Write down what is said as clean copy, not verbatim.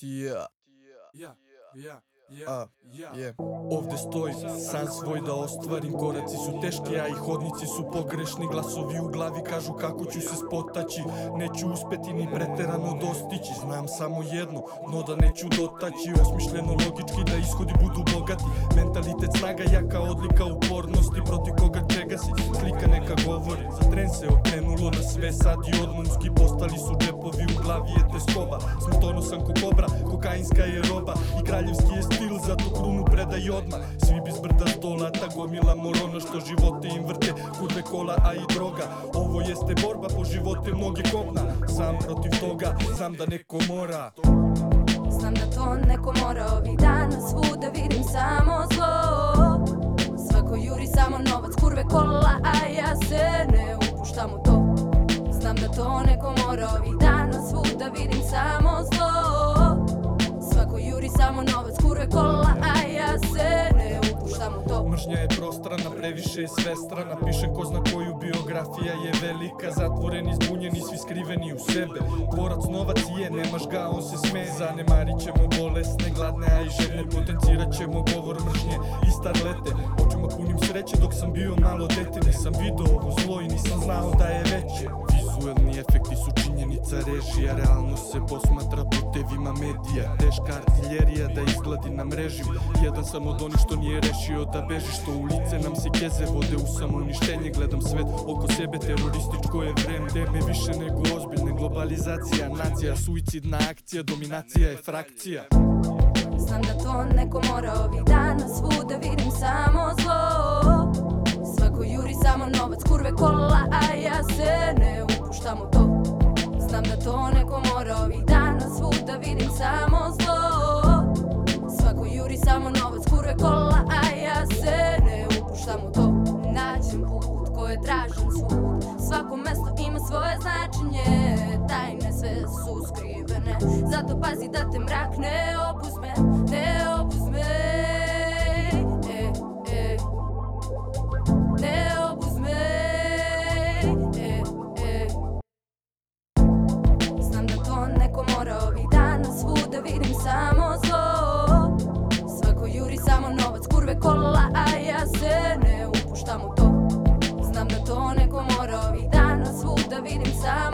Ovde stojim, san svoj da ostvarim. Koraci su teški, a i hodnici su pogrešni. Glasovi u glavi kažu kako ću se spotaći. Neću uspeti ni preterano dostići. Znam samo jedno, no da neću dotaći. Osmišljeno logički da ishodi budu bogati. Mentalitet snaga, jaka odlika upornosti. Protiv koga čega si, slika neka govori. Za tren se okrenulo na sve, sad i odmomski. Postali su džepovi, u glavi je teskoba. Smrtonosan ko kobra, kokainska je roba. I kraljevski je stil, zato krunu predaj odmah. Svi bi s brda stolata gomila morona, što živote im vrte, kurve kola, a i droga. Ovo jeste borba po živote mnogi kopna. Sam protiv toga, znam da neko mora. Znam da to neko mora, ovih dana svuda vidim samo zlo. Svako juri samo novac, kurve kola, a ja se ne upuštam u to. Znam da to neko mora, ovih dana svuda vidim samo zlo. Svako juri samo novac, kurve kola, a ja se ne upuštam u to. Mržnja je prostrana, previše je svestrana. Pišem ko zna koju, biografija je velika. Zatvoreni, zbunjeni, svi skriveni u sebe. Borac novac je, nemaš ga, on se sme. Zanemarit ćemo bolesne, gladne, a i žedne. Potencirat ćemo govor mržnje i starlete. Očima punim sreće dok sam bio malo dete. Nisam video ovo zlo i nisam znao da je veće. Vizuelni efekti su činjenica režija. Realno se posmatra putevima medija. Teška artiljerija da izgladi na mrežiju. Jedan sam od onih što nije rešio da beži. Što u lice nam se keze vode u samouništenje. Gledam svet oko sebe, terorističko je vreme. Teme više nego ozbiljne, globalizacija, nacija, suicidna akcija, dominacija je frakcija. Znam da to neko mora, ovih dana svuda vidim samo zlo. Svako juri samo novac, kurve kola, a ja se ne upuštam u to. Znam da to neko mora, ovih dana svuda vidim samo zlo. Svako juri samo novac, kurve kola, a ja se ne upuštam u to. Nađem put koje tražim svud, svako mesto ima svoje značenje. Tajne sve su skrivene, zato pazi da te mrak ne obuzme, ne obuzme. Ne obuzme. Znam da to neko mora, ovih dana svuda vidim samo zlo. Svako juri samo novac, kurve kola, a ja se ne upuštam u to. Znam da to neko mora, ovih dana svuda vidim samo